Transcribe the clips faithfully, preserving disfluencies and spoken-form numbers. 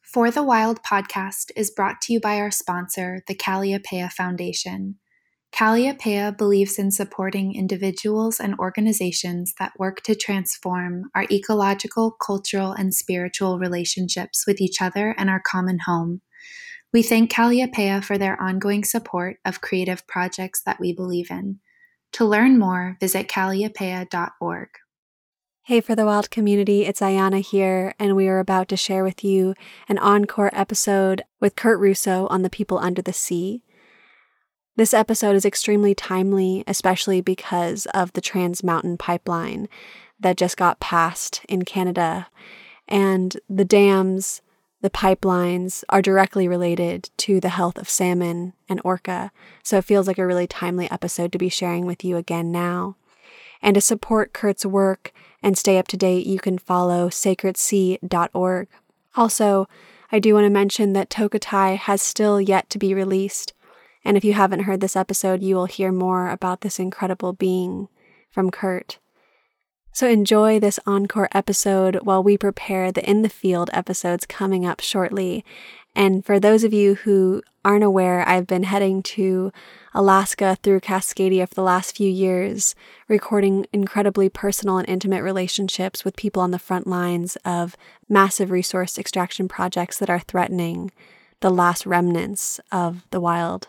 For the Wild podcast is brought to you by our sponsor, the Kalliopeia Foundation. Kalliopeia believes in supporting individuals and organizations that work to transform our ecological, cultural, and spiritual relationships with each other and our common home. We thank Kalliopeia for their ongoing support of creative projects that we believe in. To learn more, visit kalliopeia dot org. Hey, For the Wild community, it's Ayana here, and we are about to share with you an encore episode with Kurt Russo on the people under the sea. This episode is extremely timely, especially because of the Trans Mountain Pipeline that just got passed in Canada. And the dams, the pipelines are directly related to the health of salmon and orca, so it feels like a really timely episode to be sharing with you again now. And to support Kurt's work and stay up to date, you can follow sacred sea dot org. Also, I do want to mention that Tokutai has still yet to be released, and if you haven't heard this episode, you will hear more about this incredible being from Kurt. So enjoy this encore episode while we prepare the In the Field episodes coming up shortly. And for those of you who aren't aware, I've been heading to Alaska through Cascadia for the last few years, recording incredibly personal and intimate relationships with people on the front lines of massive resource extraction projects that are threatening the last remnants of the wild.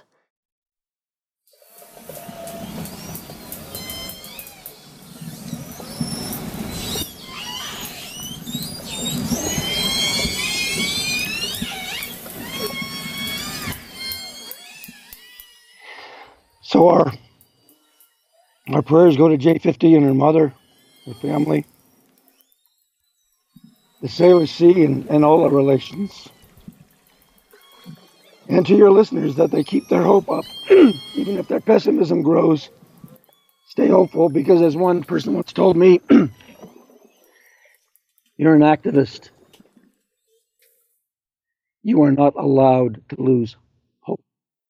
So our our prayers go to J fifty and her mother, her family, the Salish Sea, and, and all the relations. And to your listeners, that they keep their hope up, even if their pessimism grows. Stay hopeful, because as one person once told me, you're an activist. You are not allowed to lose hope.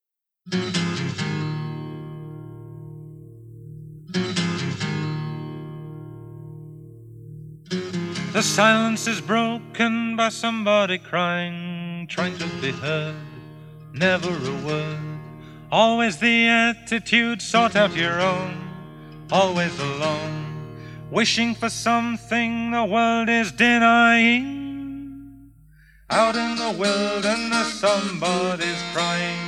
The silence is broken by somebody crying, trying to be heard, never a word. Always the attitude, sort out your own, always alone, wishing for something the world is denying. Out in the wilderness somebody's crying.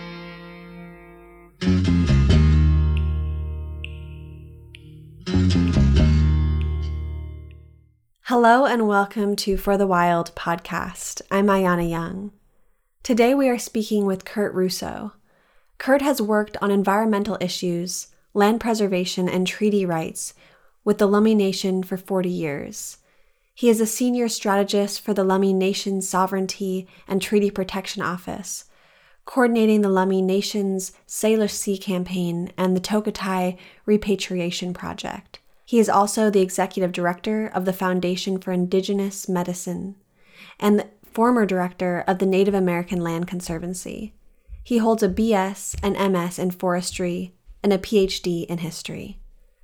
Hello and welcome to For the Wild podcast. I'm Ayana Young. Today we are speaking with Kurt Russo. Kurt has worked on environmental issues, land preservation, and treaty rights with the Lummi Nation for forty years. He is a senior strategist for the Lummi Nation Sovereignty and Treaty Protection Office, coordinating the Lummi Nation's Salish Sea campaign and the Tokutai Repatriation Project. He is also the executive director of the Foundation for Indigenous Medicine and the former director of the Native American Land Conservancy. He holds a B S and M S in forestry and a P H D in history.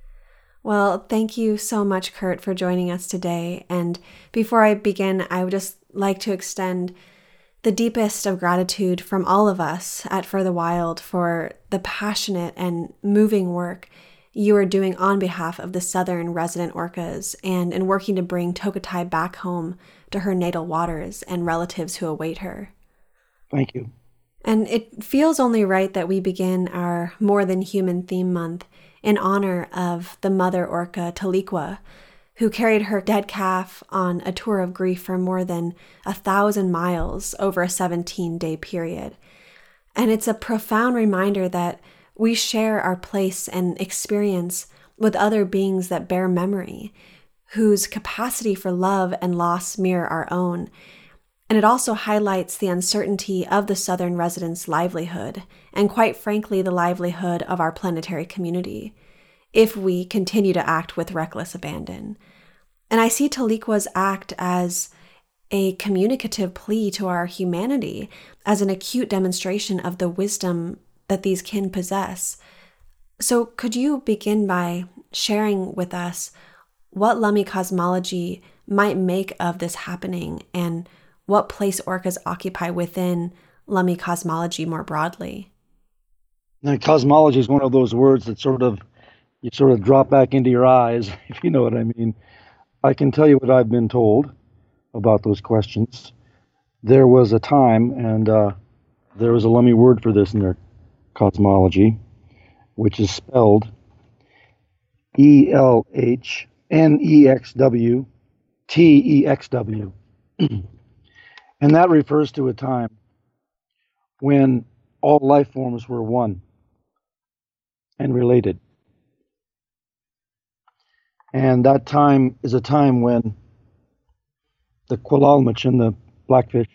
Well, thank you so much, Kurt, for joining us today. And before I begin, I would just like to extend the deepest of gratitude from all of us at For the Wild for the passionate and moving work you are doing on behalf of the southern resident orcas and in working to bring Tokutai back home to her natal waters and relatives who await her. Thank you. And it feels only right that we begin our More Than Human theme month in honor of the mother orca Tahlequah, who carried her dead calf on a tour of grief for more than a thousand miles over a seventeen-day period. And it's a profound reminder that we share our place and experience with other beings that bear memory, whose capacity for love and loss mirror our own. And it also highlights the uncertainty of the Southern residents' livelihood, and quite frankly, the livelihood of our planetary community, if we continue to act with reckless abandon. And I see Tahlequah's act as a communicative plea to our humanity, as an acute demonstration of the wisdom that these kin possess. So could you begin by sharing with us what Lummi cosmology might make of this happening and what place orcas occupy within Lummi cosmology more broadly. Now, cosmology is one of those words that sort of, you sort of drop back into your eyes, if you know what I mean. I can tell you what I've been told about those questions. There was a time, and uh, there was a Lummi word for this in their cosmology, which is spelled E L H N E X W T E X W. And that refers to a time when all life forms were one and related. And that time is a time when the Qualalmachin, the blackfish,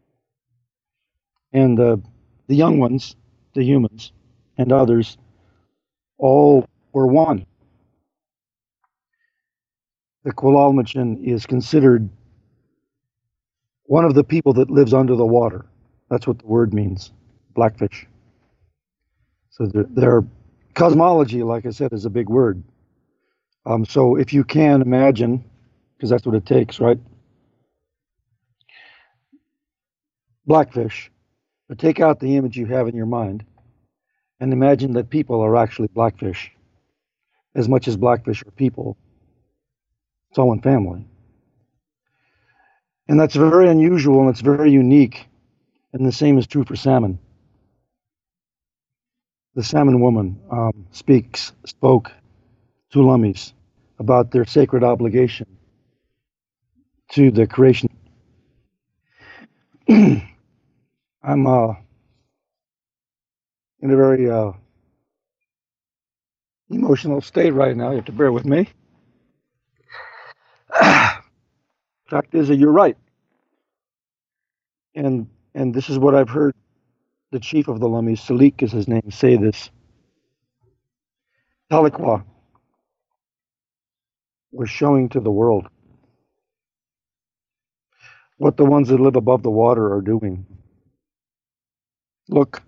and the, the young ones, the humans, and others, all were one. The Qualalmachin is considered one of the people that lives under the water. That's what the word means, blackfish. So their, their cosmology, like I said, is a big word. Um, so if you can imagine, because that's what it takes, right? Blackfish, but take out the image you have in your mind and imagine that people are actually blackfish. As much as blackfish are people, it's all one family. And that's very unusual and it's very unique. And the same is true for salmon. The salmon woman um, speaks, spoke to Lummis about their sacred obligation to the creation. I'm uh, in a very uh, emotional state right now. You have to bear with me. Fact is that you're right. And and this is what I've heard the chief of the Lummis, Salik is his name, say this. Tahlequah was showing to the world what the ones that live above the water are doing. Look.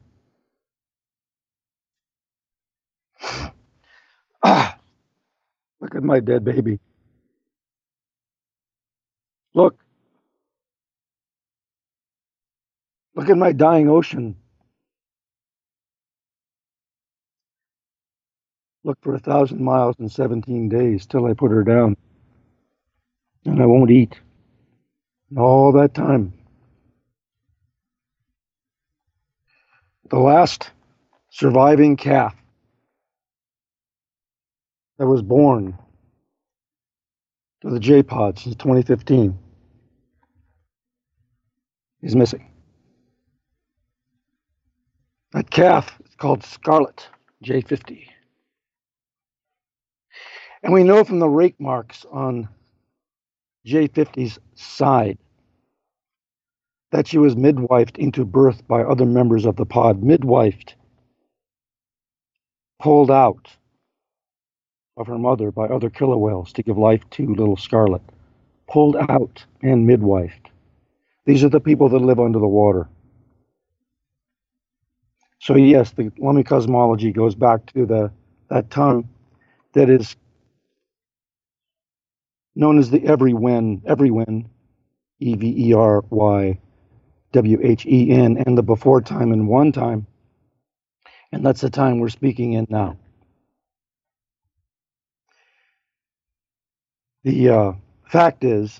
Ah, look at my dead baby. Look. Look at my dying ocean. Look for a thousand miles in seventeen days till I put her down. And I won't eat. All that time. The last surviving calf that was born to the J-Pod since twenty fifteen is missing. That calf is called Scarlet, J fifty. And we know from the rake marks on J fifty's side that she was midwifed into birth by other members of the pod. Midwifed, pulled out of her mother by other killer whales to give life to little Scarlet. Pulled out and midwifed. These are the people that live under the water. So yes, the Lummi cosmology goes back to the that tongue that is known as the Everywen, Everywen, E V E R Y W H E N, and the before time and one time. And that's the time we're speaking in now. The uh, fact is,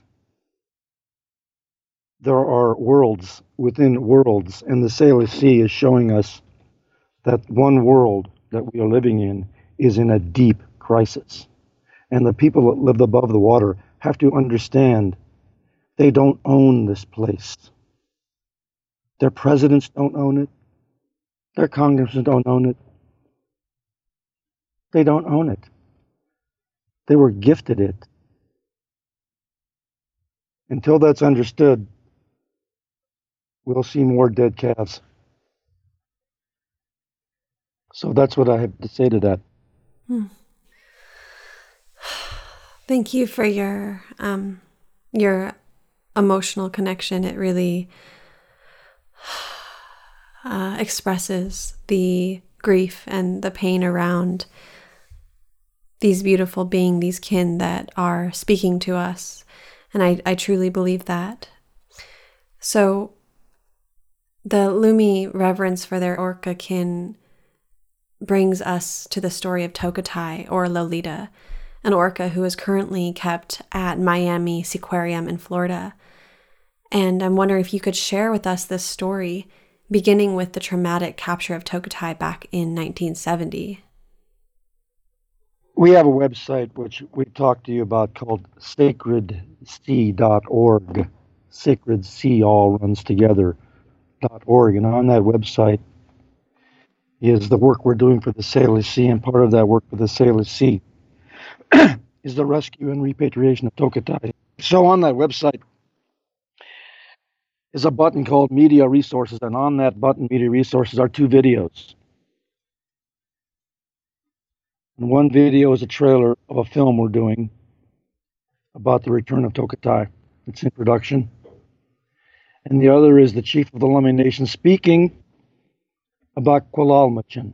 there are worlds within worlds, and the Salish Sea is showing us that one world that we are living in is in a deep crisis. And the people that live above the water have to understand they don't own this place. Their presidents don't own it. Their congressmen don't own it. They don't own it. They were gifted it. Until that's understood, we'll see more dead calves. So that's what I have to say to that. Hmm. Thank you for your um, your emotional connection. It really uh, expresses the grief and the pain around these beautiful beings, these kin that are speaking to us. And I, I truly believe that. So the Lumi reverence for their orca kin brings us to the story of Tokitae, or Lolita, an orca who is currently kept at Miami Seaquarium in Florida. And I'm wondering if you could share with us this story, beginning with the traumatic capture of Tokitae back in nineteen seventy. We have a website which we talked to you about called sacred sea dot org. Sacred Sea all runs together dot org. And on that website is the work we're doing for the Salish Sea, and part of that work for the Salish Sea is the rescue and repatriation of Tokitae. So on that website is a button called Media Resources, and on that button, Media Resources, are two videos. And one video is a trailer of a film we're doing about the return of Tokitae. It's in production. And the other is the chief of the Lummi Nation speaking about Kwalalmachan.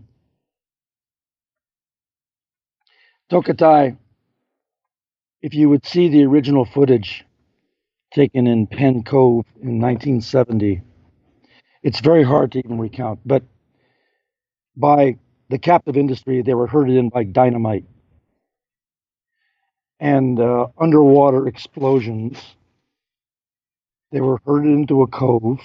Tokitae, if you would see the original footage taken in Penn Cove in nineteen seventy, it's very hard to even recount, but by the captive industry, they were herded in by dynamite and uh, underwater explosions. They were herded into a cove,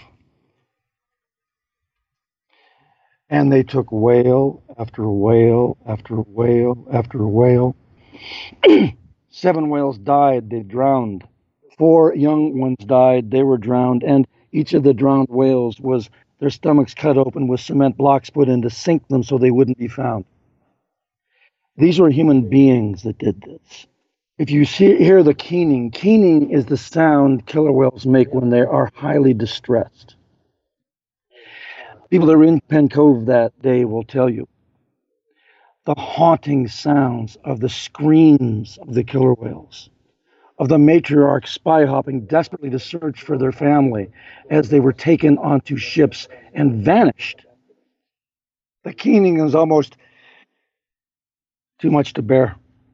and they took whale after whale after whale after whale. Seven whales died, they drowned. Four young ones died, they were drowned, and each of the drowned whales was their stomachs cut open with cement blocks put in to sink them so they wouldn't be found. These were human beings that did this. If you see, hear the keening, keening is the sound killer whales make when they are highly distressed. People that were in Penn Cove that day will tell you the haunting sounds of the screams of the killer whales, of the matriarch spy hopping desperately to search for their family as they were taken onto ships and vanished. The keening is almost too much to bear.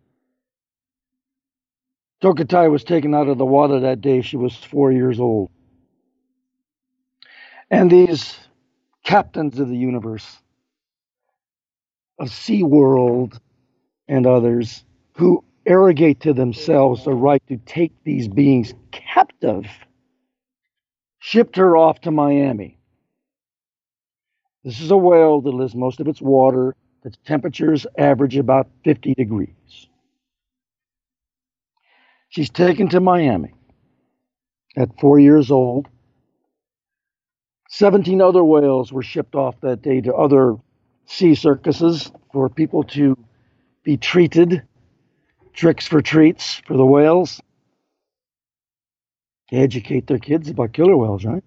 Tokitae was taken out of the water that day. She was four years old. And these captains of the universe, of SeaWorld and others, who arrogate to themselves the right to take these beings captive, shipped her off to Miami. This is a whale that lives most of its water. Its temperatures average about fifty degrees. She's taken to Miami at four years old. seventeen other whales were shipped off that day to other sea circuses for people to be treated. Tricks for treats for the whales. To educate their kids about killer whales, right?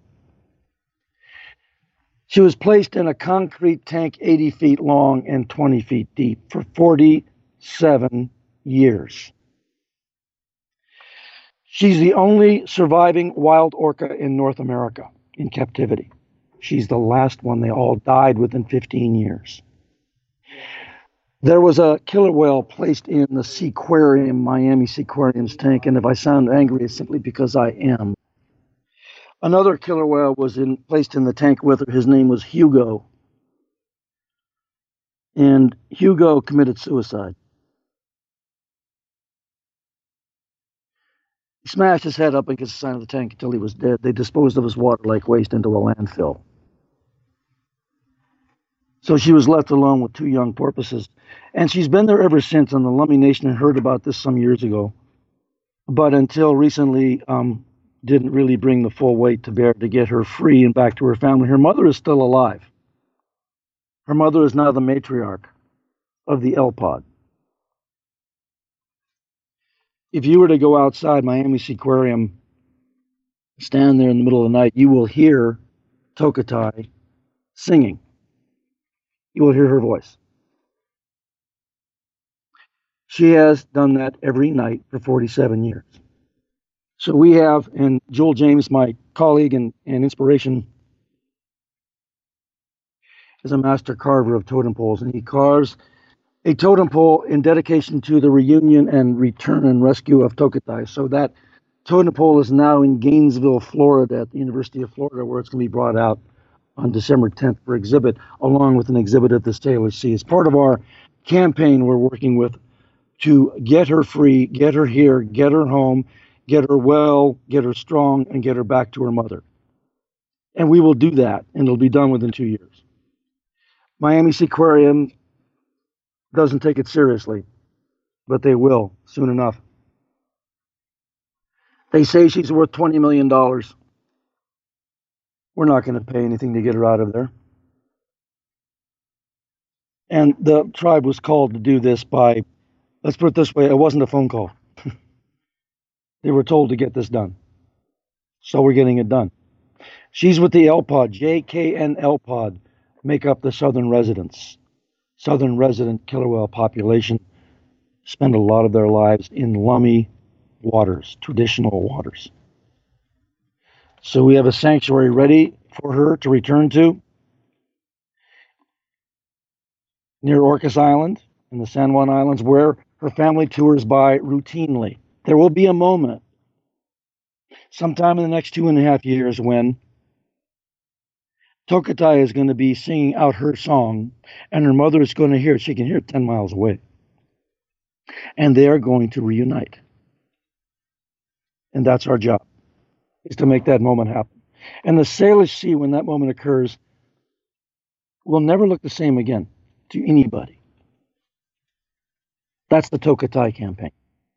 She was placed in a concrete tank eighty feet long and twenty feet deep for forty-seven years. She's the only surviving wild orca in North America in captivity. She's the last one. They all died within fifteen years. There was a killer whale placed in the Seaquarium, Miami Seaquarium's tank, and if I sound angry, it's simply because I am. Another killer whale was in, placed in the tank with her. His name was Hugo. And Hugo committed suicide. He smashed his head up against the side of the tank until he was dead. They disposed of his water like waste into a landfill. So she was left alone with two young porpoises. And she's been there ever since, and the Lummi Nation heard about this some years ago. But until recently, um, didn't really bring the full weight to bear to get her free and back to her family. Her mother is still alive. Her mother is now the matriarch of the L Pod. If you were to go outside Miami Seaquarium, stand there in the middle of the night, you will hear Tokitae singing. You will hear her voice. She has done that every night for forty-seven years. So we have, and Joel James, my colleague and, and inspiration, is a master carver of totem poles, and he carves a totem pole in dedication to the reunion and return and rescue of Tokitae. So that totem pole is now in Gainesville, Florida, at the University of Florida, where it's going to be brought out on December tenth for exhibit, along with an exhibit at the Salish Sea. It's part of our campaign we're working with to get her free, get her here, get her home, get her well, get her strong, and get her back to her mother. And we will do that, and it'll be done within two years. Miami Seaquarium doesn't take it seriously, but they will soon enough. They say she's worth twenty million dollars. We're not going to pay anything to get her out of there. And the tribe was called to do this by, let's put it this way, it wasn't a phone call. They were told to get this done. So we're getting it done. She's with the L P O D, J K N L P O D, make up the southern residents. Southern resident killer whale population spend a lot of their lives in Lummi waters, traditional waters. So we have a sanctuary ready for her to return to near Orcas Island in the San Juan Islands, where her family tours by routinely. There will be a moment sometime in the next two and a half years when Tokitae is going to be singing out her song, and her mother is going to hear it. She can hear it ten miles away. And they are going to reunite. And that's our job, is to make that moment happen. And the Salish Sea, when that moment occurs, will never look the same again to anybody. That's the Tokitae campaign.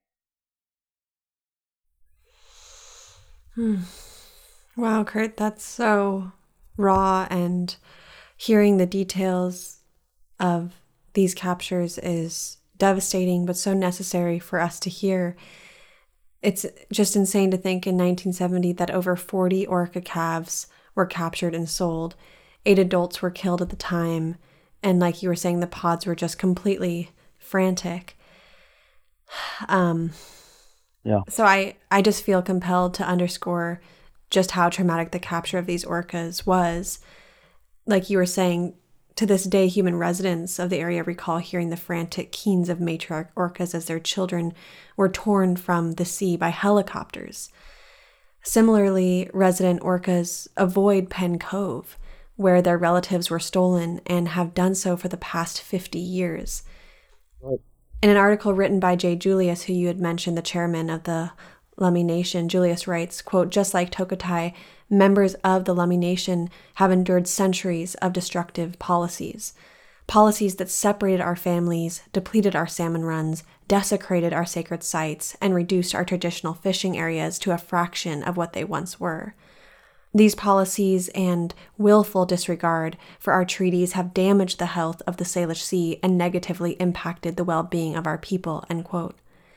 Hmm. Wow, Kurt, that's so raw, and hearing the details of these captures is devastating, but so necessary for us to hear. It's just insane to think in nineteen seventy that over forty orca calves were captured and sold. Eight adults were killed at the time, and like you were saying, the pods were just completely frantic. Um, yeah. So I, I just feel compelled to underscore just how traumatic the capture of these orcas was. Like you were saying, to this day, human residents of the area recall hearing the frantic keens of matriarch orcas as their children were torn from the sea by helicopters. Similarly, resident orcas avoid Penn Cove, where their relatives were stolen, and have done so for the past fifty years. Right. In an article written by Jay Julius, who you had mentioned, the chairman of the Lummi Nation, Julius writes, quote, "Just like Tokitae, members of the Lummi Nation have endured centuries of destructive policies. Policies that separated our families, depleted our salmon runs, desecrated our sacred sites, and reduced our traditional fishing areas to a fraction of what they once were. These policies and willful disregard for our treaties have damaged the health of the Salish Sea and negatively impacted the well-being of our people," end quote.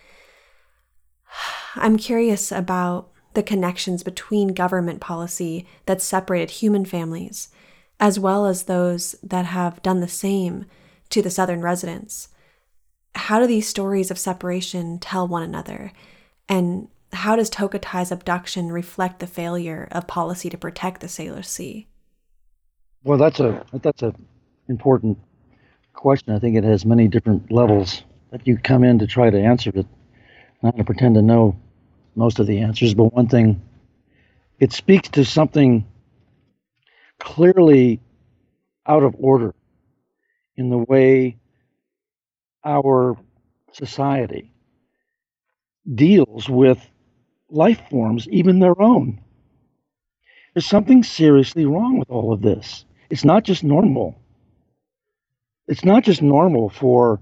I'm curious about the connections between government policy that separated human families, as well as those that have done the same to the southern residents. How do these stories of separation tell one another? And how does Tokitae's abduction reflect the failure of policy to protect the Salish Sea? Well, that's a that's a important question. I think it has many different levels that you come in to try to answer it. I'm not going to pretend to know most of the answers, but one thing, it speaks to something clearly out of order in the way our society deals with life forms, even their own. There's something seriously wrong with all of this. It's not just normal. It's not just normal for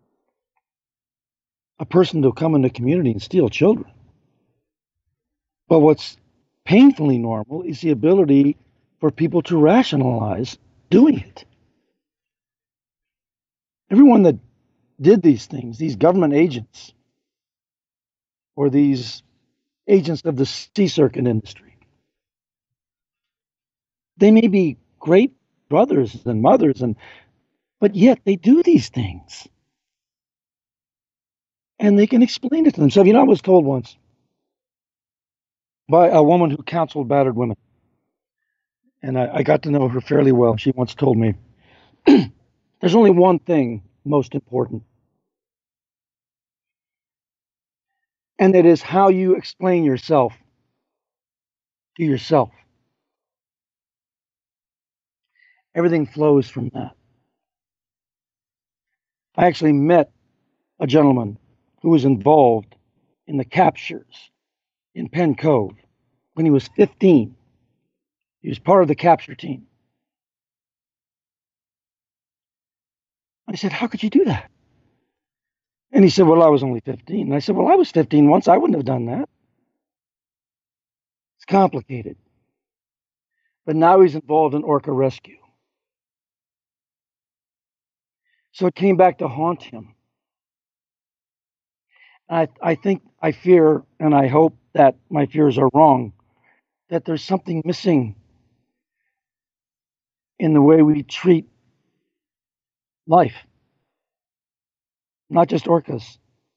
a person to come in the community and steal children. But what's painfully normal is the ability for people to rationalize doing it. Everyone that did these things, these government agents, or these agents of the sea circuit industry, they may be great brothers and mothers, and but yet they do these things. And they can explain it to themselves. You know, I was told once by a woman who counseled battered women, and I, I got to know her fairly well. She once told me, there's only one thing most important. And it is how you explain yourself to yourself. Everything flows from that. I actually met a gentleman who was involved in the captures in Penn Cove when he was fifteen. He was part of the capture team. I said, how could you do that? And he said, well, I was only fifteen. And I said, well, I was fifteen once. I wouldn't have done that. It's complicated. But now he's involved in orca rescue. So it came back to haunt him. I, I think, I fear, and I hope that my fears are wrong, that there's something missing in the way we treat life. Not just orcas,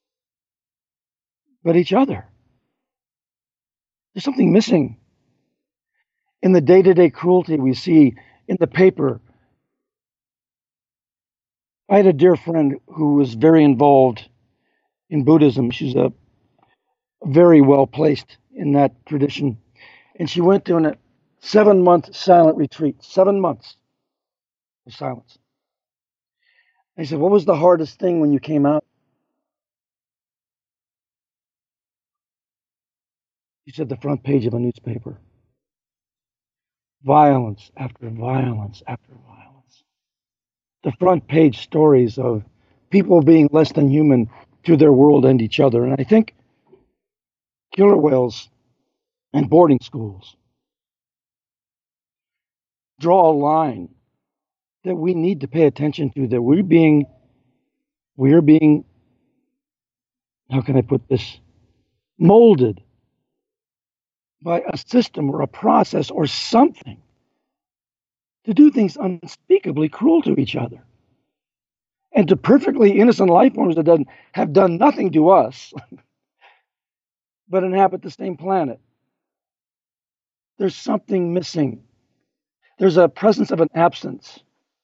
but each other. There's something missing in the day-to-day cruelty we see in the paper. I had a dear friend who was very involved in Buddhism. She's a very well placed in that tradition. And she went to a seven-month silent retreat, seven months of silence. I said, what was the hardest thing when you came out? She said, the front page of a newspaper. Violence after violence after violence. The front page stories of people being less than human to their world and each other. And I think killer whales and boarding schools draw a line that we need to pay attention to, that we're being, we're being, how can I put this, molded by a system or a process or something to do things unspeakably cruel to each other. And to perfectly innocent life forms that doesn't, have done nothing to us, but inhabit the same planet. There's something missing. There's a presence of an absence.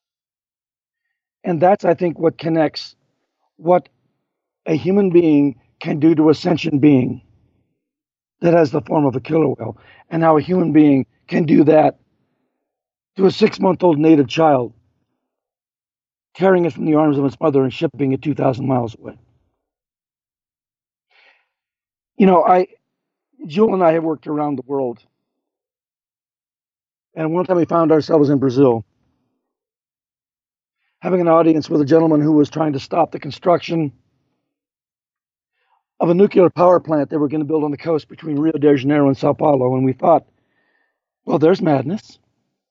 And that's, I think, what connects what a human being can do to a sentient being that has the form of a killer whale, and how a human being can do that to a six-month-old native child, tearing it from the arms of its mother and shipping it two thousand miles away. You know, I, Jewel and I have worked around the world. And one time we found ourselves in Brazil, having an audience with a gentleman who was trying to stop the construction of a nuclear power plant they were going to build on the coast between Rio de Janeiro and Sao Paulo. And we thought, well, there's madness.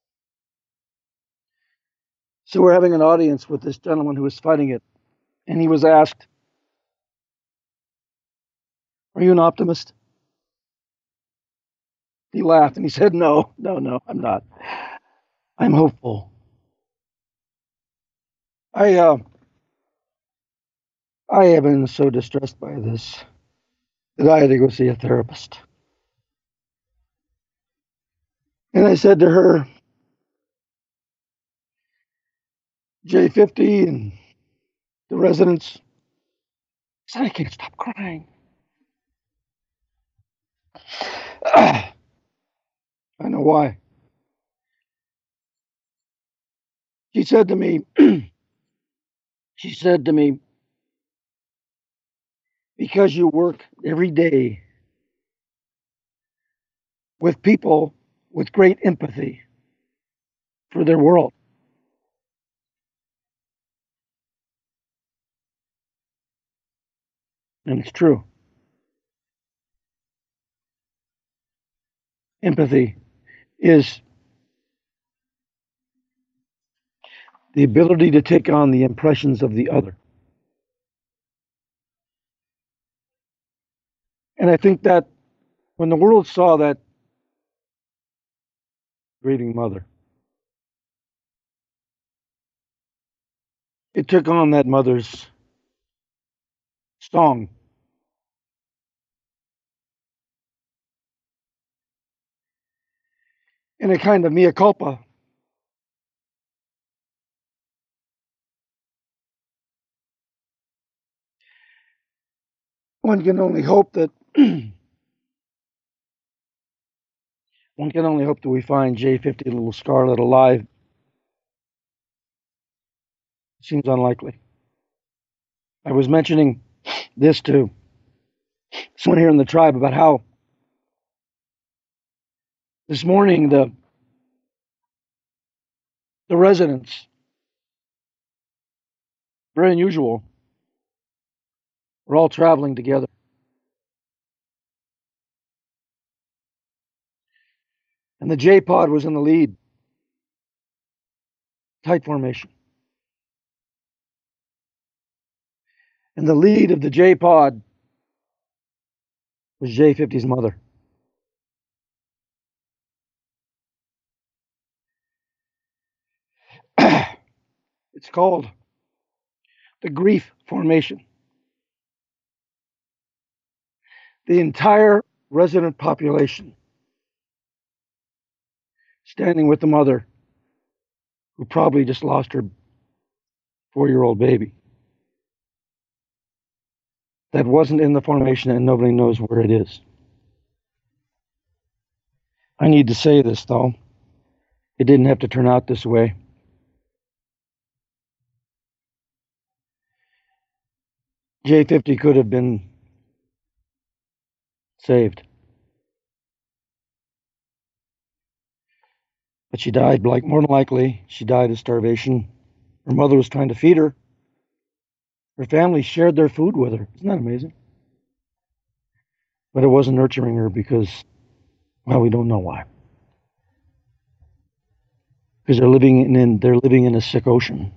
So we're having an audience with this gentleman who was fighting it. And he was asked, are you an optimist? He laughed and he said, no, no, no, I'm not. I'm hopeful. I, uh, I have been so distressed by this that I had to go see a therapist. And I said to her, J fifty and the residents, I said, I can't stop crying. I know why. She said to me, she said to me, because you work every day with people with great empathy for their world. And it's true. Empathy is the ability to take on the impressions of the other. And I think that when the world saw that grieving mother, it took on that mother's song. And a kind of mea culpa. One can only hope that One can only hope that we find J fifty Little Scarlet alive. Seems unlikely. I was mentioning this to someone here in the tribe about how this morning the the residents, very unusual, we're all traveling together. And the J-Pod was in the lead. Tight formation. And the lead of the J-Pod was J fifty's mother. It's called the grief formation. The entire resident population standing with the mother who probably just lost her four-year-old baby. That wasn't in the formation and nobody knows where it is. I need to say this, though. It didn't have to turn out this way. J fifty could have been saved. But she died, like more than likely, she died of starvation. Her mother was trying to feed her. Her family shared their food with her. Isn't that amazing? But it wasn't nurturing her because, well, we don't know why. Because they're living in they're living in a sick ocean.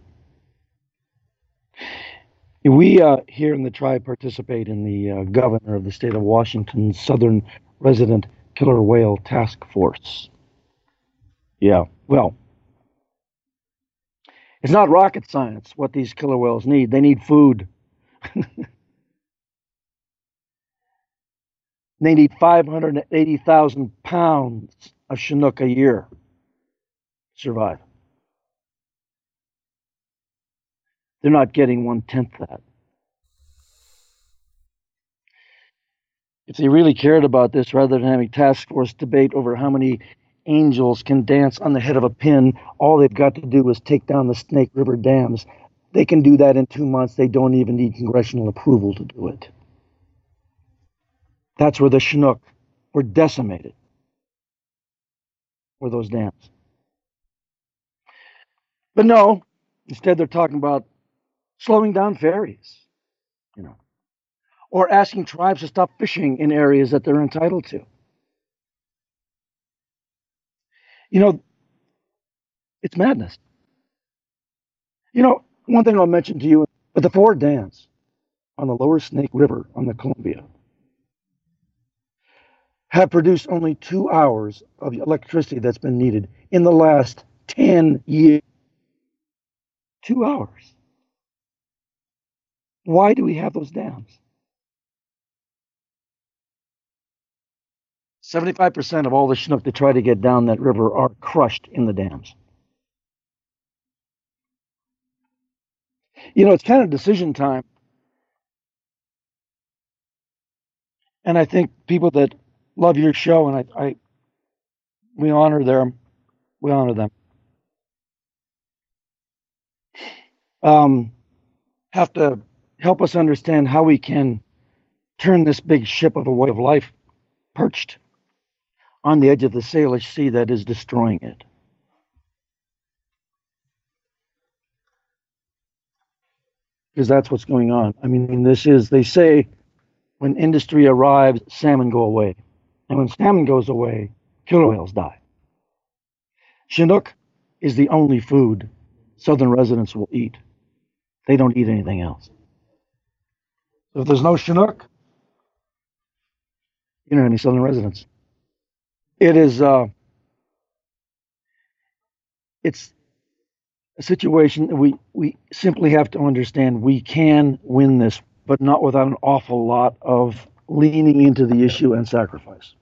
We uh, here in the tribe participate in the uh, governor of the state of Washington's Southern Resident Killer Whale Task Force. Yeah, well, it's not rocket science what these killer whales need. They need food. They need five hundred eighty thousand pounds of Chinook a year to survive. They're not getting one-tenth that. If they really cared about this, rather than having task force debate over how many angels can dance on the head of a pin, all they've got to do is take down the Snake River dams. They can do that in two months. They don't even need congressional approval to do it. That's where the Chinook were decimated, were those dams. But no, instead they're talking about slowing down ferries, you know, or asking tribes to stop fishing in areas that they're entitled to. You know, it's madness. You know, one thing I'll mention to you, but the four dams on the lower Snake River on the Columbia have produced only two hours of electricity that's been needed in the last ten years. Two hours. Why do we have those dams? seventy-five percent of all the Chinook that try to get down that river are crushed in the dams. You know, it's kind of decision time. And I think people that love your show, and I, I we honor them, we honor them, um, have to help us understand how we can turn this big ship of a way of life perched on the edge of the Salish Sea that is destroying it. Because that's what's going on. I mean, this is, they say, when industry arrives, salmon go away. And when salmon goes away, killer whales die. Chinook is the only food southern residents will eat. They don't eat anything else. So if there's no Chinook, you don't have any southern residents. It is, uh, it's a situation that we, we simply have to understand we can win this, but not without an awful lot of leaning into the issue and sacrifice.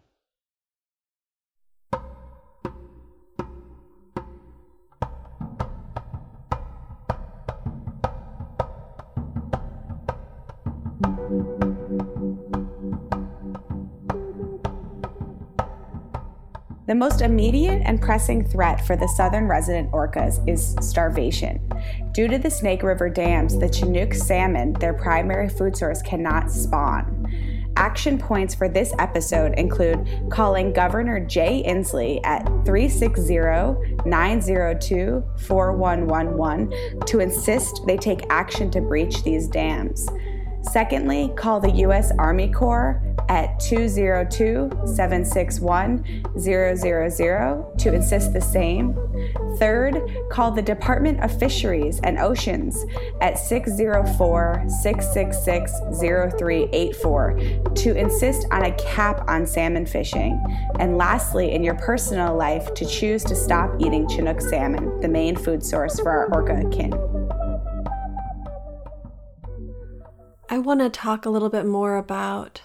The most immediate and pressing threat for the southern resident orcas is starvation. Due to the Snake River dams, the Chinook salmon, their primary food source, cannot spawn. Action points for this episode include calling Governor Jay Inslee at three six zero, nine zero two, four one one one to insist they take action to breach these dams. Secondly, call the U S Army Corps at two zero two, seven six one, zero zero zero to insist the same. Third, call the Department of Fisheries and Oceans at six zero four, six six six, zero three eight four to insist on a cap on salmon fishing. And lastly, in your personal life, to choose to stop eating Chinook salmon, the main food source for our orca kin. I want to talk a little bit more about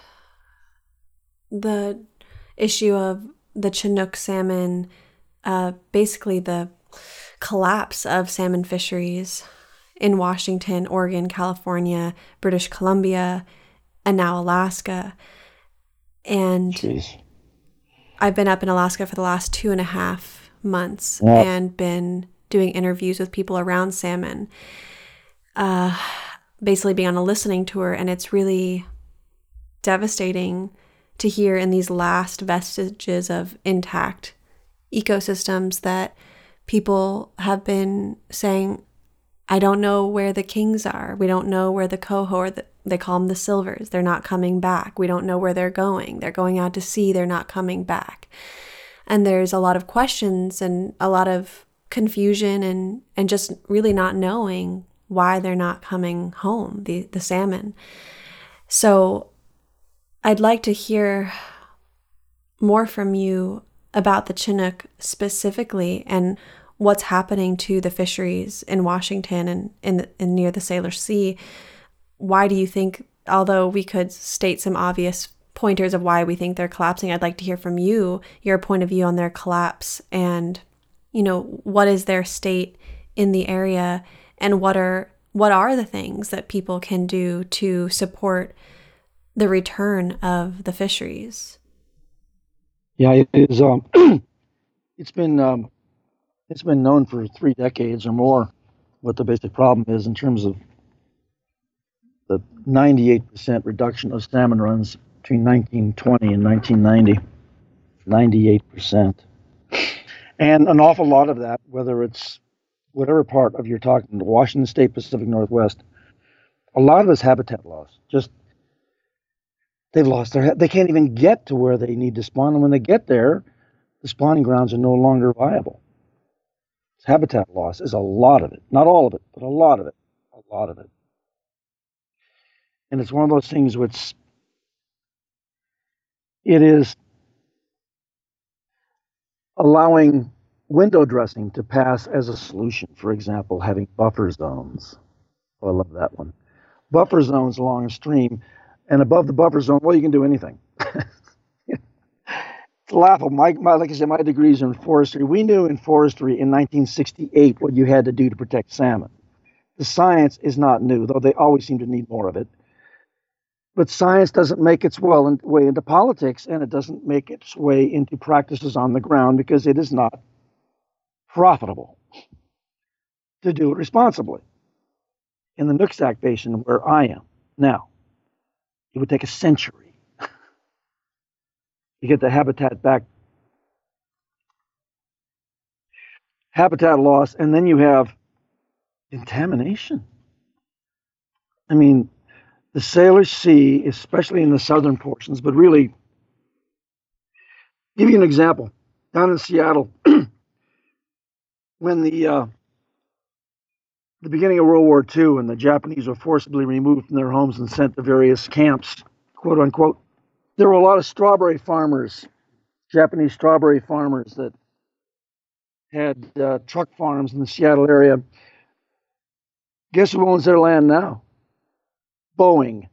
the issue of the Chinook salmon, uh, basically the collapse of salmon fisheries in Washington, Oregon, California, British Columbia, and now Alaska. And Jeez. I've been up in Alaska for the last two and a half months yeah. and been doing interviews with people around salmon. Uh, basically being on a listening tour, and it's really devastating to hear in these last vestiges of intact ecosystems that people have been saying, I don't know where the kings are. We don't know where the coho are. The, they call them the silvers. They're not coming back. We don't know where they're going. They're going out to sea. They're not coming back. And there's a lot of questions and a lot of confusion and, and just really not knowing why they're not coming home, the, the salmon. So I'd like to hear more from you about the Chinook specifically and what's happening to the fisheries in Washington and in, the, in near the Sailor Sea. Why do you think, although we could state some obvious pointers of why we think they're collapsing, I'd like to hear from you, your point of view on their collapse and, you know, what is their state in the area and what are what are the things that people can do to support the return of the fisheries? Yeah, it is. Um, it's been um, it's been known for three decades or more what the basic problem is in terms of the ninety-eight percent reduction of salmon runs between nineteen twenty and nineteen ninety. ninety-eight percent, and an awful lot of that, whether it's whatever part of you're talking, the Washington State, Pacific Northwest, a lot of it's habitat loss. Just they've lost their, they can't even get to where they need to spawn, and when they get there, the spawning grounds are no longer viable. Habitat loss is a lot of it, not all of it, but a lot of it, a lot of it. And it's one of those things which it is allowing window dressing to pass as a solution. For example, having buffer zones. Oh, I love that one. Buffer zones along a stream, and above the buffer zone, well, you can do anything. It's laughable. My, my, like I said, my degrees are in forestry. We knew in forestry in nineteen sixty-eight what you had to do to protect salmon. The science is not new, though they always seem to need more of it. But science doesn't make its well in, way into politics, and it doesn't make its way into practices on the ground because it is not profitable to do it responsibly. In the Nooksack Basin, where I am now, it would take a century to get the habitat back. Habitat loss, and then you have contamination. I mean, the Sailor Sea, especially in the southern portions, but really, give you an example. Down in Seattle, when the uh, the beginning of World War Two, and the Japanese were forcibly removed from their homes and sent to various camps, quote unquote, there were a lot of strawberry farmers, Japanese strawberry farmers that had uh, truck farms in the Seattle area. Guess who owns their land now? Boeing.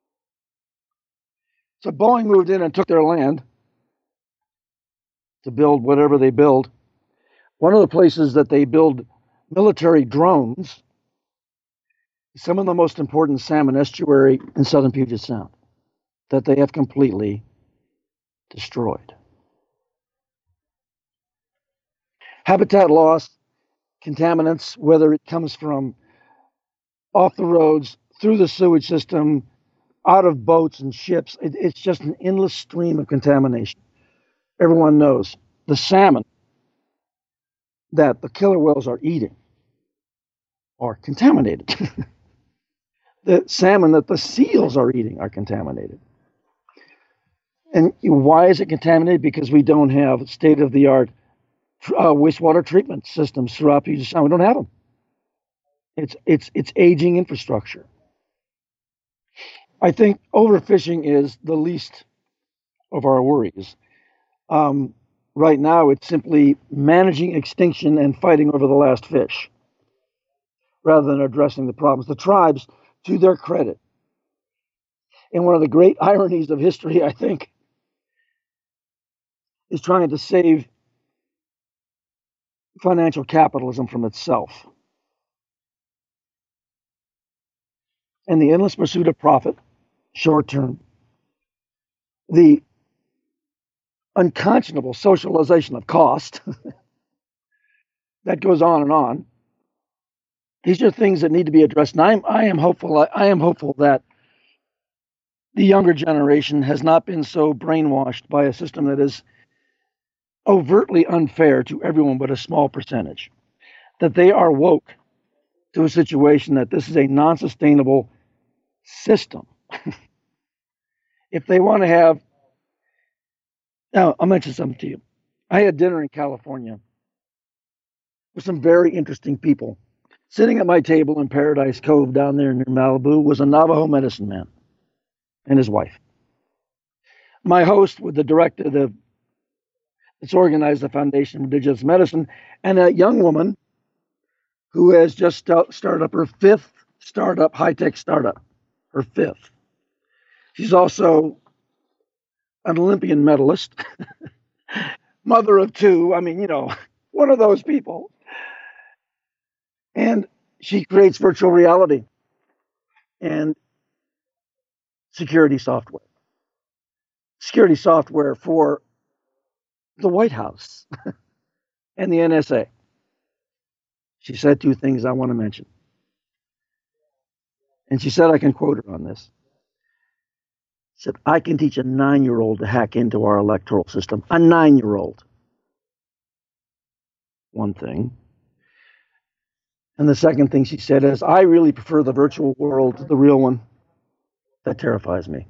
So Boeing moved in and took their land to build whatever they build. One of the places that they build military drones is some of the most important salmon estuary in southern Puget Sound that they have completely destroyed. habitat loss, contaminants, whether it comes from off the roads, through the sewage system, out of boats and ships. It, it's just an endless stream of contamination. Everyone knows the salmon that the killer whales are eating are contaminated. The salmon that the seals are eating are contaminated. And why is it contaminated? Because we don't have state-of-the-art uh, wastewater treatment systems throughout Puget Sound. We don't have them. It's it's it's aging infrastructure. I think overfishing is the least of our worries. Um, right now, it's simply managing extinction and fighting over the last fish, rather than addressing the problems. The tribes, to their credit, and one of the great ironies of history, I think, is trying to save financial capitalism from itself. And the endless pursuit of profit, short term, the unconscionable socialization of cost that goes on and on. These are things that need to be addressed. And I'm, I am hopeful. I am hopeful that the younger generation has not been so brainwashed by a system that is overtly unfair to everyone but a small percentage. That they are woke to a situation that this is a non-sustainable system. If they want to have, now I'll mention something to you. I had dinner in California with some very interesting people. Sitting at my table in Paradise Cove down there near Malibu was a Navajo medicine man and his wife. My host with the director the, that's organized the Foundation for Indigenous Medicine, and a young woman who has just start, started up her fifth startup, high-tech startup, her fifth. She's also an Olympian medalist, mother of two. I mean, you know, one of those people. And she creates virtual reality and security software. Security software for the White House and the N S A. She said two things I want to mention. And she said, I can quote her on this. She said, I can teach a nine-year-old to hack into our electoral system. A nine-year-old. One thing. And the second thing she said is, I really prefer the virtual world to the real one. That terrifies me.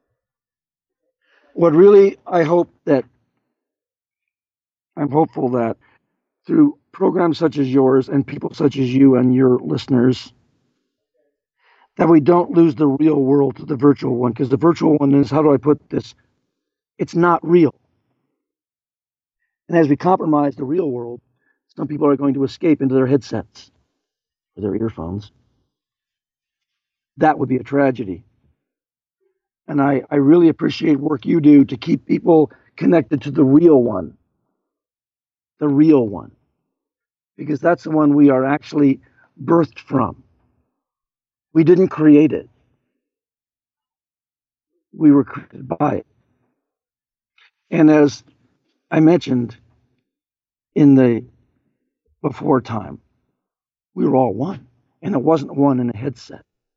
What really, I hope that, I'm hopeful that through programs such as yours and people such as you and your listeners, that we don't lose the real world to the virtual one, because the virtual one is, how do I put this? It's not real. And as we compromise the real world, some people are going to escape into their headsets or their earphones. That would be a tragedy. And I, I really appreciate work you do to keep people connected to the real one. The real one. Because that's the one we are actually birthed from. We didn't create it. We were created by it. And as I mentioned in the before time, we were all one. And it wasn't one in a headset.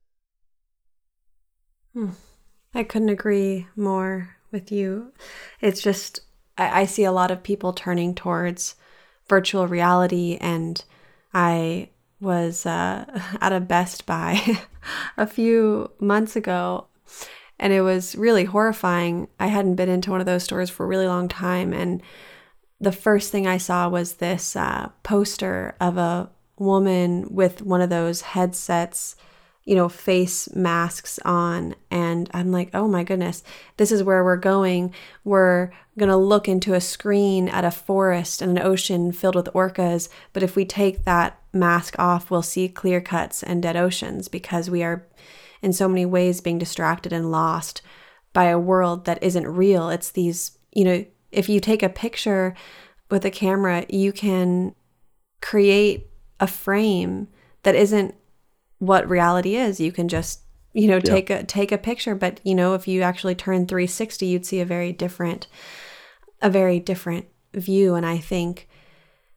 Hmm. I couldn't agree more with you. It's just, I, I see a lot of people turning towards virtual reality, and I was uh, at a Best Buy a few months ago, and it was really horrifying. I hadn't been into one of those stores for a really long time, and the first thing I saw was this uh, poster of a woman with one of those headsets, you know, face masks on. And I'm like, oh my goodness, this is where we're going. We're going to look into a screen at a forest and an ocean filled with orcas. But if we take that mask off, we'll see clear cuts and dead oceans, because we are in so many ways being distracted and lost by a world that isn't real. It's these, you know, if you take a picture with a camera, you can create a frame that isn't what reality is. You can just, you know, yeah. take a take a picture, but you know, if you actually turn three sixty, you'd see a very different a very different view. And I think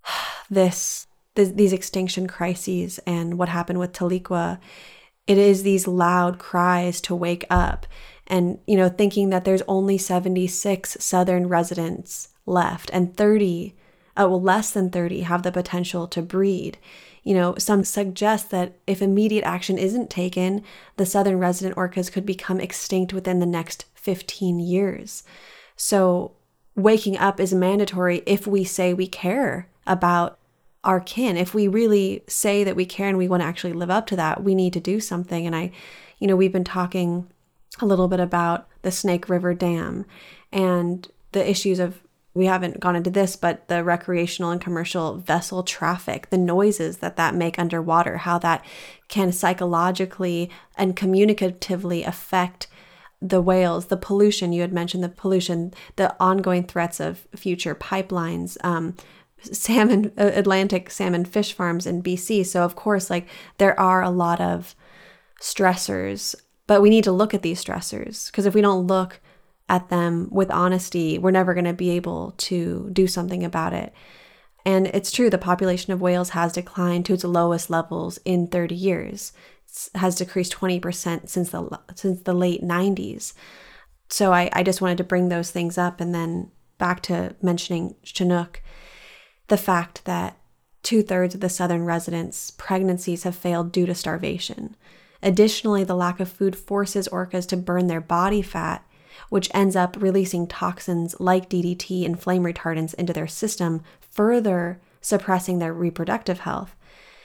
this, this these extinction crises and what happened with Tahlequah, it is these loud cries to wake up. And, you know, thinking that there's only seventy-six Southern residents left and thirty, uh, well, less than thirty have the potential to breed. You know, some suggest that if immediate action isn't taken, the Southern resident orcas could become extinct within the next fifteen years. So waking up is mandatory if we say we care about our kin. If we really say that we care and we want to actually live up to that, we need to do something. And I, you know, we've been talking a little bit about the Snake River Dam and the issues of, we haven't gone into this, but the recreational and commercial vessel traffic, the noises that that make underwater, how that can psychologically and communicatively affect the whales, the pollution, you had mentioned the pollution, the ongoing threats of future pipelines, um, salmon, Atlantic salmon fish farms in B C. So of course, like there are a lot of stressors, but we need to look at these stressors, because if we don't look at them with honesty, we're never going to be able to do something about it. And it's true, the population of whales has declined to its lowest levels in thirty years. It has decreased twenty percent since the since the late nineties. So I, I just wanted to bring those things up. And then back to mentioning Chinook, the fact that two-thirds of the Southern residents' pregnancies have failed due to starvation. Additionally, the lack of food forces orcas to burn their body fat, which ends up releasing toxins like D D T and flame retardants into their system, further suppressing their reproductive health.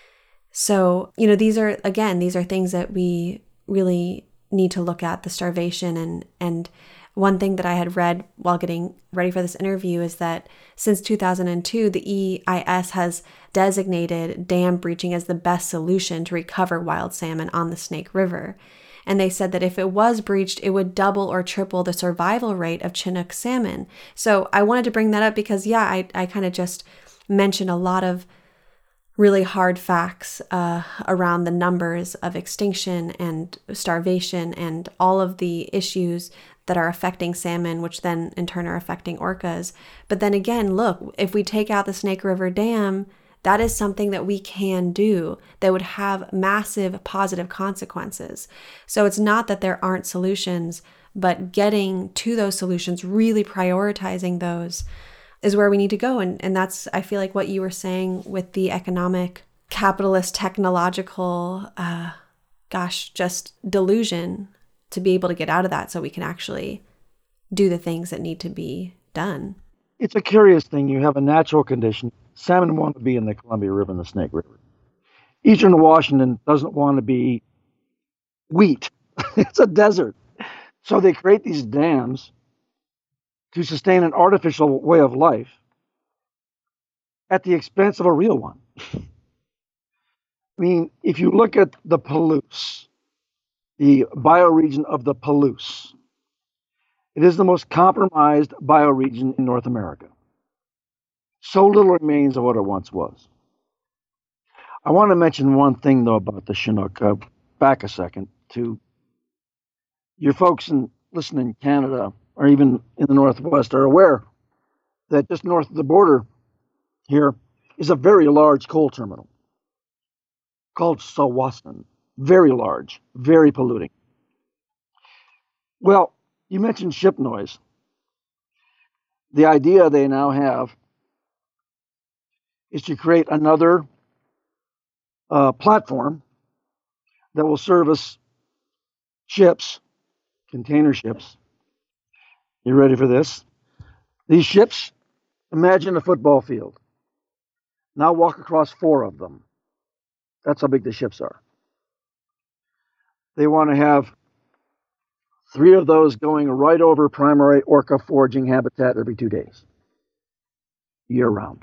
So, you know, these are, again, these are things that we really need to look at, the starvation. And, and one thing that I had read while getting ready for this interview is that since two thousand two, the E I S has designated dam breaching as the best solution to recover wild salmon on the Snake River. And they said that if it was breached, it would double or triple the survival rate of Chinook salmon. So I wanted to bring that up because, yeah, I, I kind of just mentioned a lot of really hard facts uh, around the numbers of extinction and starvation and all of the issues that are affecting salmon, which then in turn are affecting orcas. But then again, look, if we take out the Snake River Dam, that is something that we can do that would have massive positive consequences. So it's not that there aren't solutions, but getting to those solutions, really prioritizing those, is where we need to go. And, and that's, I feel like, what you were saying with the economic, capitalist, technological, uh, gosh, just delusion, to be able to get out of that so we can actually do the things that need to be done. It's a curious thing. You have a natural condition. Salmon want to be in the Columbia River and the Snake River. Eastern Washington doesn't want to be wheat. It's a desert. So they create these dams to sustain an artificial way of life at the expense of a real one. I mean, if you look at the Palouse, the bioregion of the Palouse, it is the most compromised bioregion in North America. So little remains of what it once was. I want to mention one thing, though, about the Chinook. Uh, back a second to your folks in, listening in Canada, or even in the Northwest, are aware that just north of the border here is a very large coal terminal called Tsawwassen. Very large, very polluting. Well, you mentioned ship noise. The idea they now have is to create another uh, platform that will service ships, container ships. You ready for this? These ships, imagine a football field. Now walk across four of them. That's how big the ships are. They want to have three of those going right over primary orca foraging habitat every two days, year-round.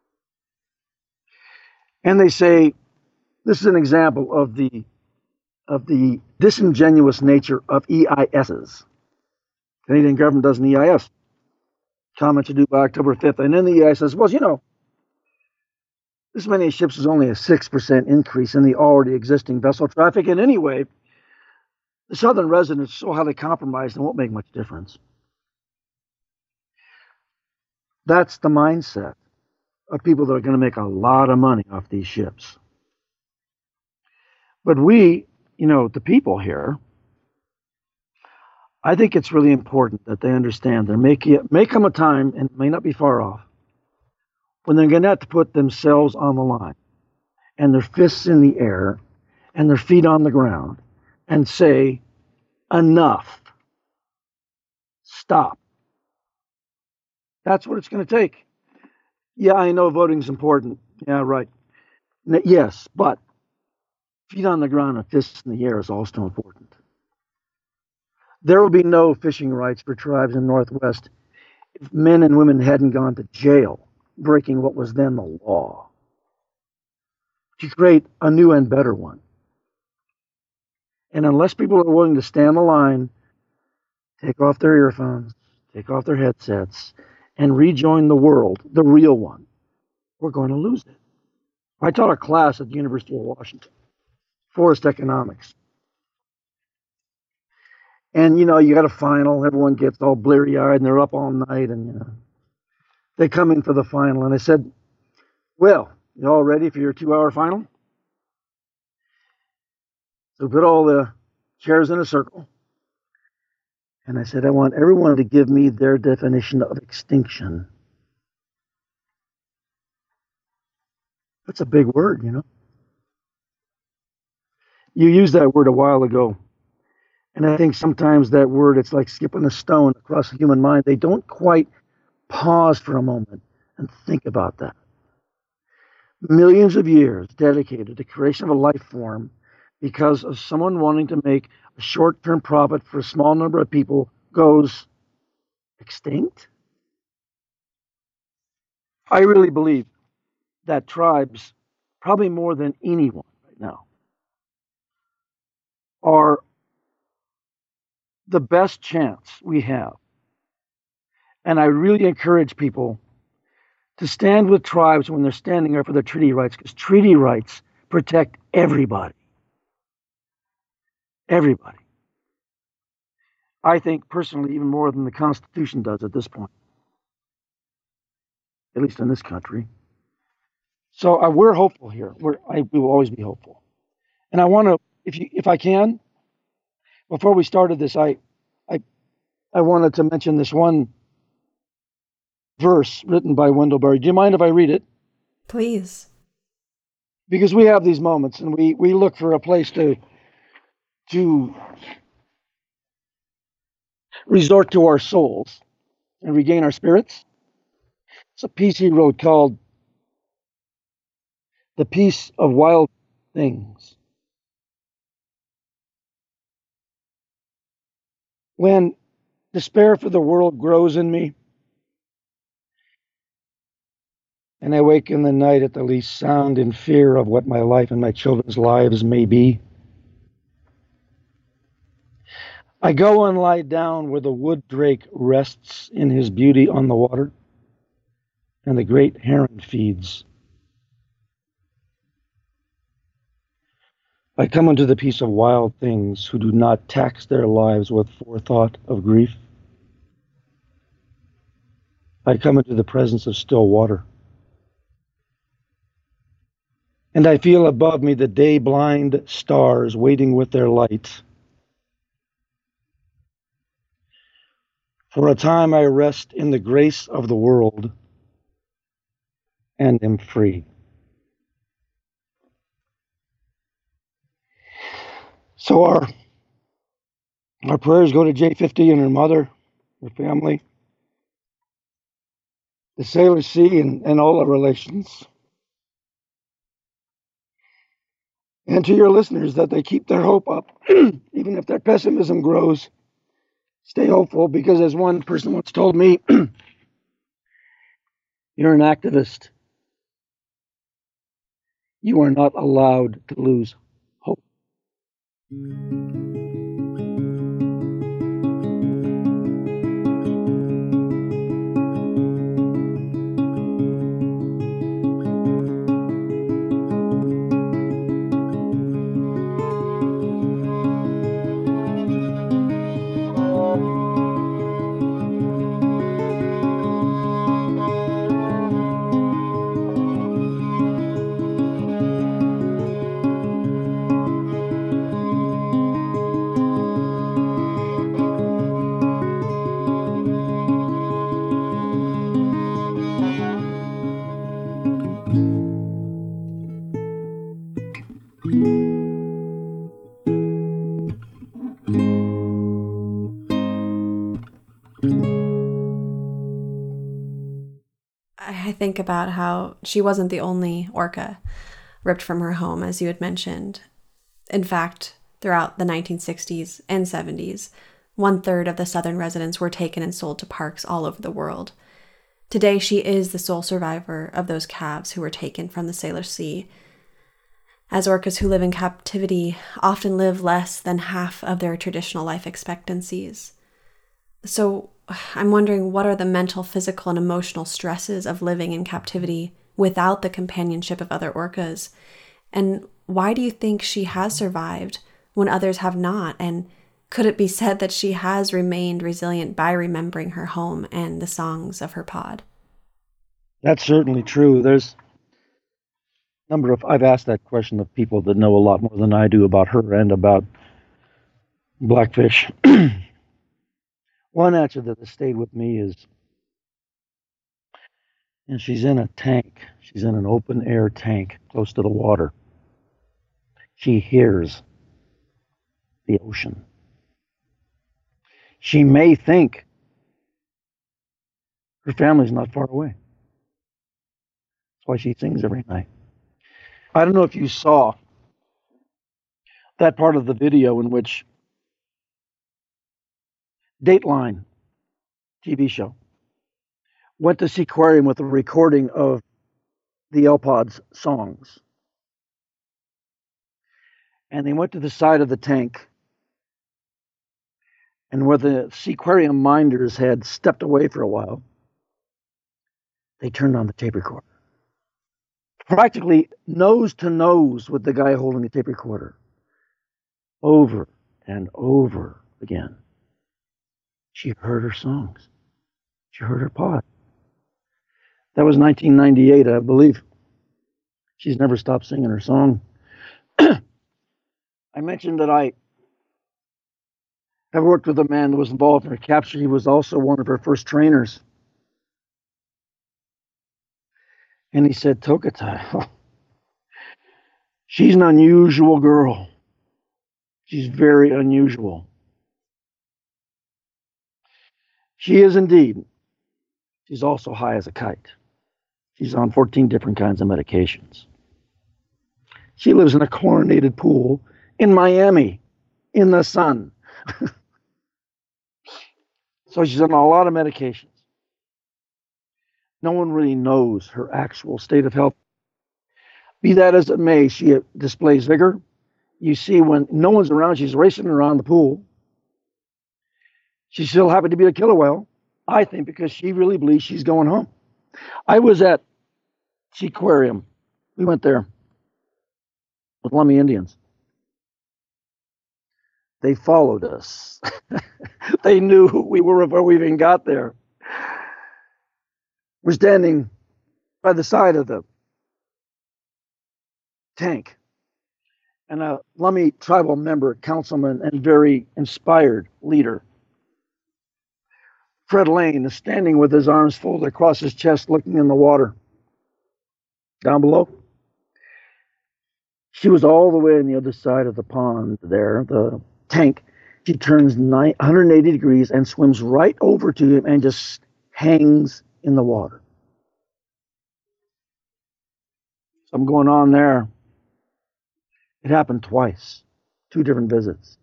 And they say, this is an example of the of the disingenuous nature of E I Ss. Canadian government does an E I S. Comment to do by October fifth. And then the E I S says, well, you know, this many ships is only a six percent increase in the already existing vessel traffic. And anyway, the Southern residents are so highly compromised and won't make much difference. That's the mindset of people that are going to make a lot of money off these ships. But we, you know, the people here, I think it's really important that they understand there may, may come a time, and it may not be far off, when they're going to have to put themselves on the line and their fists in the air and their feet on the ground and say, enough, stop. That's what it's going to take. Yeah, I know voting's important. Yeah, right. N- yes, but feet on the ground and fists in the air is also important. There will be no fishing rights for tribes in Northwest if men and women hadn't gone to jail breaking what was then the law, to create a new and better one. And unless people are willing to stand the line, take off their earphones, take off their headsets, and rejoin the world, the real one, we're going to lose it. I taught a class at the University of Washington, forest economics. And, you know, you got a final, everyone gets all bleary-eyed, and they're up all night, and, you know, they come in for the final, and I said, well, you all ready for your two-hour final? So put all the chairs in a circle. And I said, I want everyone to give me their definition of extinction. That's a big word, you know. You used that word a while ago. And I think sometimes that word, it's like skipping a stone across the human mind. They don't quite pause for a moment and think about that. Millions of years dedicated to the creation of a life form because of someone wanting to make a short-term profit for a small number of people goes extinct? I really believe that tribes, probably more than anyone right now, are the best chance we have. And I really encourage people to stand with tribes when they're standing up for their treaty rights, because treaty rights protect everybody. Everybody. I think personally, even more than the Constitution does at this point, at least in this country. So uh, we're hopeful here. We're, I, we will always be hopeful. And I want to, if you, if I can, before we started this, I, I, I wanted to mention this one verse written by Wendell Berry. Do you mind if I read it? Please. Because we have these moments, and we we look for a place to to resort to our souls and regain our spirits. It's a piece he wrote called "The Peace of Wild Things." When despair for the world grows in me, and I wake in the night at the least sound in fear of what my life and my children's lives may be, I go and lie down where the wood drake rests in his beauty on the water, and the great heron feeds. I come unto the peace of wild things who do not tax their lives with forethought of grief. I come into the presence of still water. And I feel above me the day-blind stars waiting with their light. For a time I rest in the grace of the world and am free. So our, our prayers go to J fifty and her mother, her family, the Sailor Sea and, and all our relations. And to your listeners, that they keep their hope up, even if their pessimism grows. Stay hopeful, because as one person once told me, you're an activist. You are not allowed to lose hope. about how she wasn't the only orca ripped from her home, as you had mentioned. In fact, throughout the nineteen sixties and seventies, one-third of the southern residents were taken and sold to parks all over the world. Today, she is the sole survivor of those calves who were taken from the Sailor Sea, as orcas who live in captivity often live less than half of their traditional life expectancies. So I'm wondering, what are the mental, physical, and emotional stresses of living in captivity without the companionship of other orcas? And why do you think she has survived when others have not? And could it be said that she has remained resilient by remembering her home and the songs of her pod? That's certainly true. There's a number of, I've asked that question of people that know a lot more than I do about her and about Blackfish. One answer that has stayed with me is, and she's in a tank. She's in an open air tank close to the water. She hears the ocean. She may think her family's not far away. That's why she sings every night. I don't know if you saw that part of the video in which Dateline T V show went to Seaquarium with a recording of the L-Pod's songs. And they went to the side of the tank, and where the Seaquarium minders had stepped away for a while, they turned on the tape recorder. Practically nose to nose with the guy holding the tape recorder. Over and over again. She heard her songs. She heard her pod. That was nineteen ninety-eight, I believe. She's never stopped singing her song. I mentioned that I have worked with a man that was involved in her capture. He was also one of her first trainers. And he said, Tokata, she's an unusual girl. She's very unusual. She is indeed. She's also high as a kite. She's on fourteen different kinds of medications. She lives in a chlorinated pool in Miami, in the sun. So she's on a lot of medications. No one really knows her actual state of health. Be that as it may, she displays vigor. You see, when no one's around, she's racing around the pool. She's still happy to be a killer whale, I think, because she really believes she's going home. I was at Seaquarium. We went there with Lummi Indians. They followed us. They knew who we were before we even got there. We're standing by the side of the tank. And a Lummi tribal member, councilman, and very inspired leader, Fred Lane, is standing with his arms folded across his chest, looking in the water. Down below, she was all the way on the other side of the pond there, the tank. She turns one hundred eighty degrees and swims right over to him and just hangs in the water. Something going on there. It happened twice, two different visits.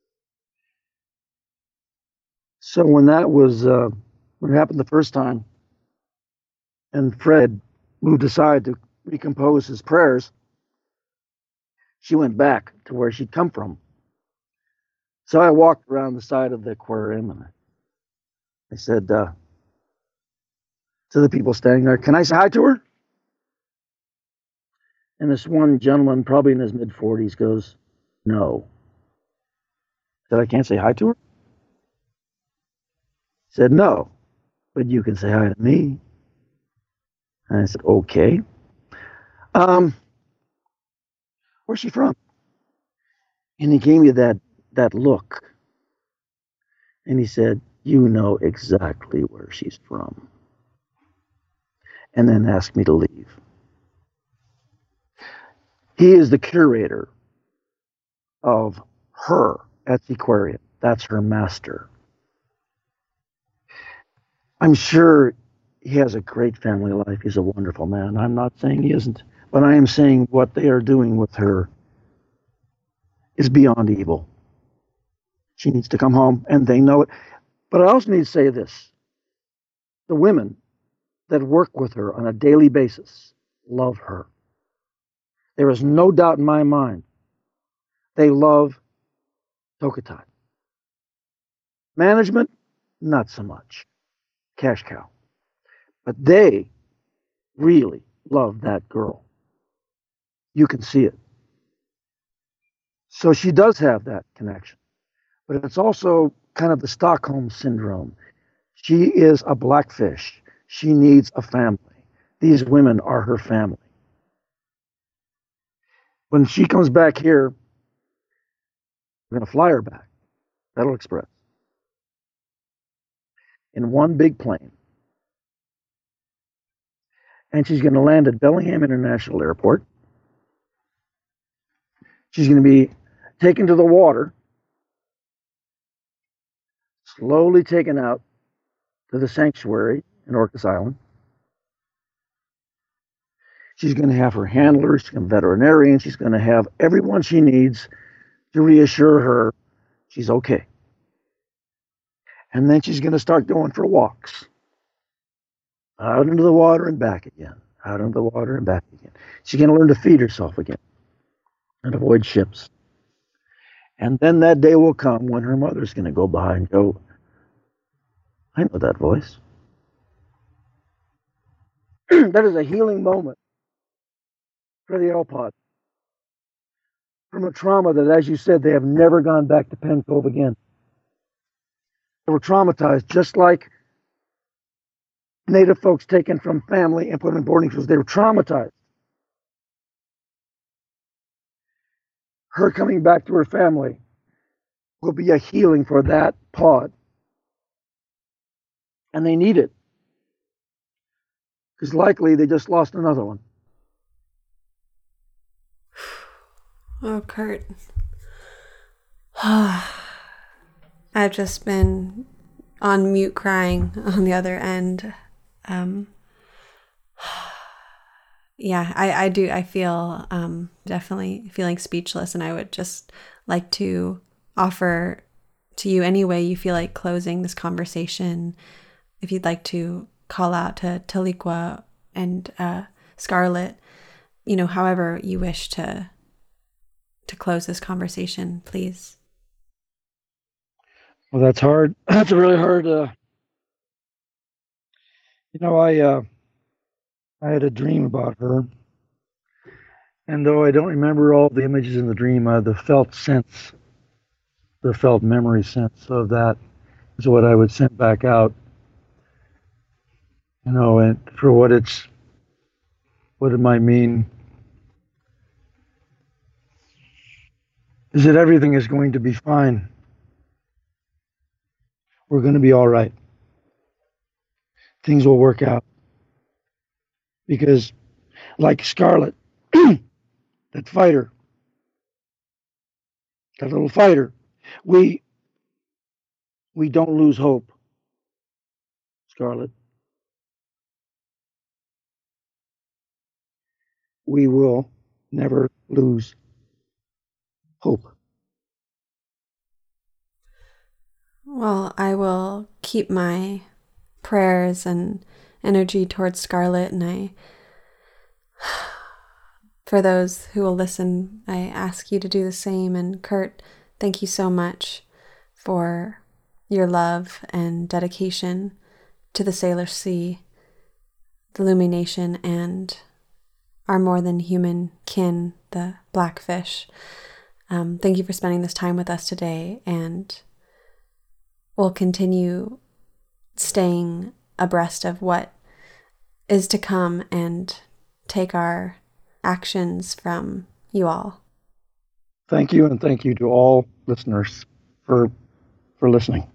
So when that was, uh, when it happened the first time, and Fred moved aside to recompose his prayers, she went back to where she'd come from. So I walked around the side of the aquarium and I said uh, to the people standing there, can I say hi to her? And this one gentleman, probably in his mid forties, goes, no. I said, I can't say hi to her? He said, no, but you can say hi to me. And I said, okay. Um, where's she from? And he gave me that, that look. And he said, you know exactly where she's from. And then asked me to leave. He is the curator of her at the aquarium. That's her master. I'm sure he has a great family life. He's a wonderful man. I'm not saying he isn't, but I am saying what they are doing with her is beyond evil. She needs to come home, and they know it. But I also need to say this. The women that work with her on a daily basis love her. There is no doubt in my mind they love Tokitae. Management, not so much. Cash cow. But they really love that girl. You can see it. So she does have that connection. But it's also kind of the Stockholm syndrome. She is a blackfish. She needs a family. These women are her family. When she comes back here, we're going to fly her back. Federal Express. In one big plane. And she's going to land at Bellingham International Airport. She's going to be taken to the water, slowly taken out to the sanctuary in Orcas Island. She's going to have her handlers, she's going to have veterinarian, she's going to have everyone she needs to reassure her she's okay. And then she's going to start going for walks. Out into the water and back again. Out into the water and back again. She's going to learn to feed herself again and avoid ships. And then that day will come when her mother's going to go by and go, I know that voice. That is a healing moment for the L-Pod. From a trauma that, as you said, they have never gone back to Penn Cove again. They were traumatized, just like Native folks taken from family and put in boarding schools. They were traumatized. Her coming back to her family will be a healing for that pod. And they need it. Because likely they just lost another one. Oh, Kurt. I've just been on mute crying on the other end. Um, yeah, I, I do. I feel um, definitely feeling speechless, and I would just like to offer to you any way you feel like closing this conversation. If you'd like to call out to Taliqua and uh, Scarlett, you know, however you wish to to close this conversation, please. Well, that's hard. That's a really hard. Uh, you know, I uh, I had a dream about her, and though I don't remember all the images in the dream, uh, the felt sense, the felt memory sense of that is what I would send back out. You know, and for what it's, what it might mean, is that everything is going to be fine. We're going to be all right. Things will work out. Because, like Scarlett, that fighter, that little fighter, we, we don't lose hope, Scarlett. We will never lose hope. Well, I will keep my prayers and energy towards Scarlett, and I, for those who will listen, I ask you to do the same. And Kurt, thank you so much for your love and dedication to the Sailor Sea, the Lumi Nation, and our more than human kin, the Blackfish. Um, thank you for spending this time with us today, and we'll continue staying abreast of what is to come and take our actions from you all. Thank you, and thank you to all listeners for for listening.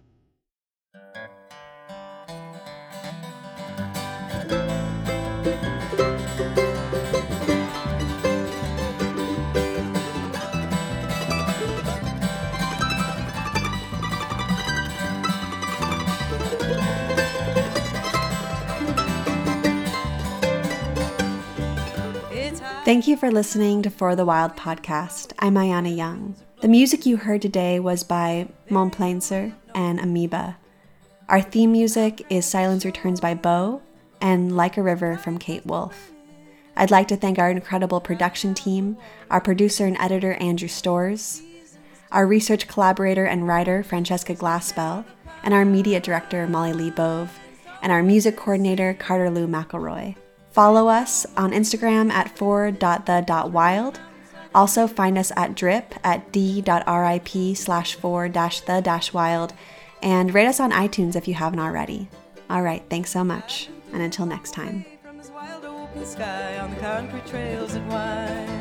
Thank you for listening to For the Wild podcast. I'm Ayana Young. The music you heard today was by Montplaisir and Amoeba. Our theme music is Silence Returns by Bo and Like a River from Kate Wolf. I'd like to thank our incredible production team, our producer and editor Andrew Storrs, our research collaborator and writer Francesca Glassbell, and our media director Molly Lee Bove, and our music coordinator Carter Lou McElroy. Follow us on Instagram at for dot the dot wild. Also find us at drip at d.rip slash for dash the dash wild, and rate us on iTunes if you haven't already. All right, thanks so much, and until next time. Sky on the concrete trails that wind.